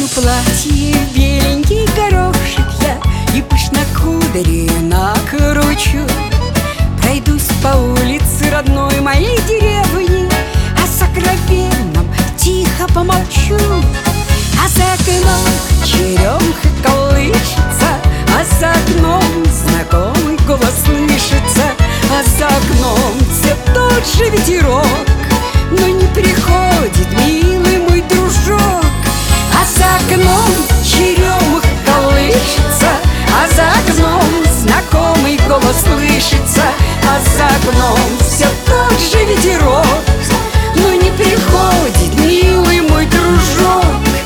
Надену платье, беленький горошек я, и пышно кудри накручу. Пройдусь по улице родной моей деревни, о сокровенном тихо помолчу. А за окном черемуха колышется, а за окном знакомый голос слышится, а за окном все тот же ветерок, но не приходит милый мой дружок. А за окном черемуха колышется, а за окном знакомый голос слышится, а за окном все тот же ветерок, но не приходит милый мой дружок.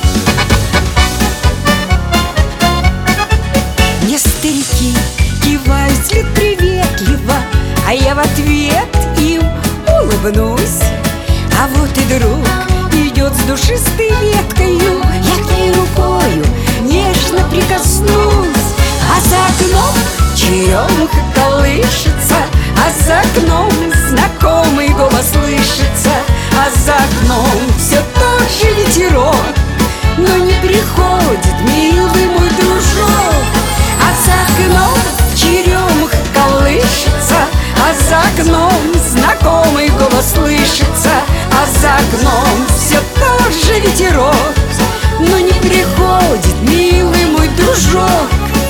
Мне старики кивают вслед приветливо, а я в ответ им улыбнусь. А вот и друг идет с душистой веткою, я к ней рукою нежно прикоснусь. А за окном черемуха колышется, а за окном знакомый голос слышится, а за окном все тот же ветерок, но не приходит милый мой дружок. А за окном черемуха колышется, а за окном знакомый голос слышится, а за окном все тот же ветерок, но не приходит милый мой дружок.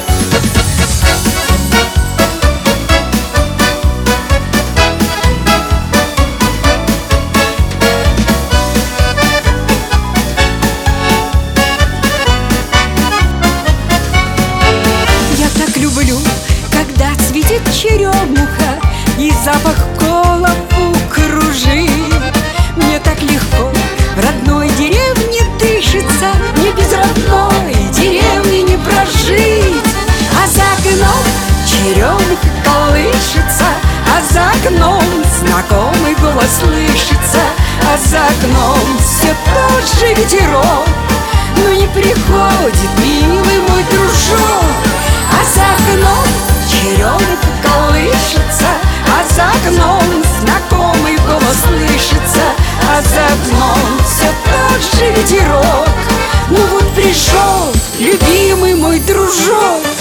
Я так люблю, когда цветет черемуха и запах голову кружит. Мне так легко в родной деревне дышится, мне без родной деревни не прожить. А за окном черемуха колышется, а за окном знакомый голос слышится, а за окном все тот же ветерок, но не приходит милый мой дружок. А за окном черемуха колышется, а за окном знакомый голос слышится, а за окном все тот же ветерок. Ну вот пришел любимый мой дружок.